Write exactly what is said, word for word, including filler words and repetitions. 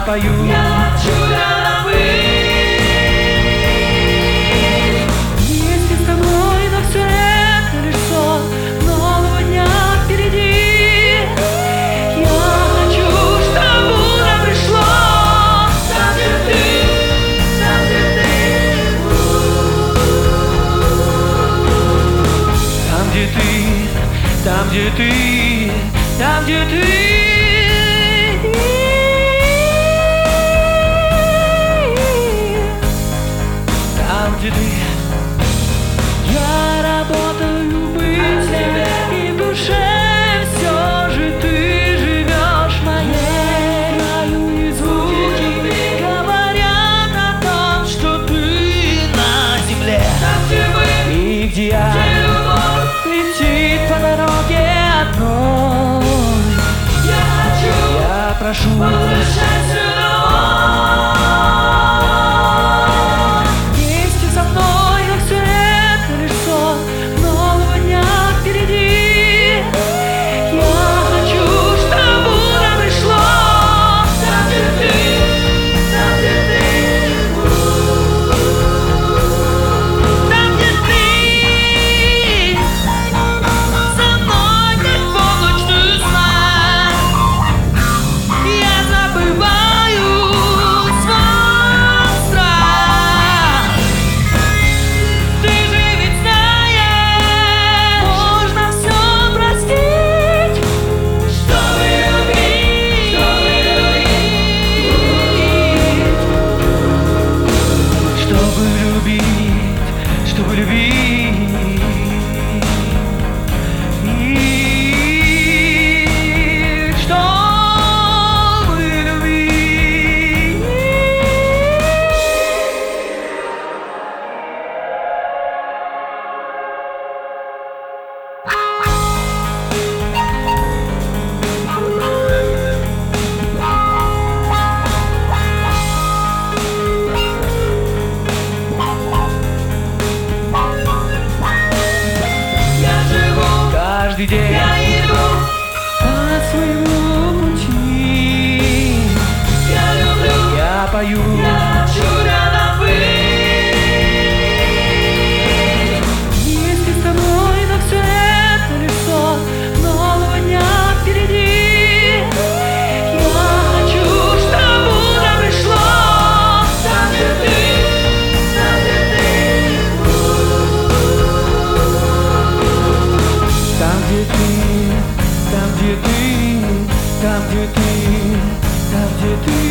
пою. Я чудо быть. Вместе с тобой, но все это лишь сон нового дня впереди. Я хочу, чтобы утро пришло. Там, где ты, там, где ты. Там, где ты, там, где ты, там, где ты. Там, где ты. Я работаю быть тебе, и в душе все же ты живешь моей. Краю и звуки говорят о том, что ты на земле. Там, где мы, И где я где любовь. летит по дороге одной. Я хочу, Я прошу, возвращайся домой. вместе со мной, но все это лишь сон нового дня впереди. Я хочу, чтобы утро пришло. Там, где ты, там, где ты. Там, где ты со мной, как полночную знать. Я забываю свой страх. Ты же ведь знаешь, можно все простить, Чтобы любить, чтобы любить. чтобы любить, чтобы любить. И чтобы любить. Я живу, Каждый день я иду, по своему пути. я люблю, Я пою. я чудо быть. Вместе с тобой, но все это лишь сон нового дня впереди. Я хочу, чтобы утро пришло. Там, где ты, там, где ты. Там, где ты, там, где ты, там, где ты, там, где ты.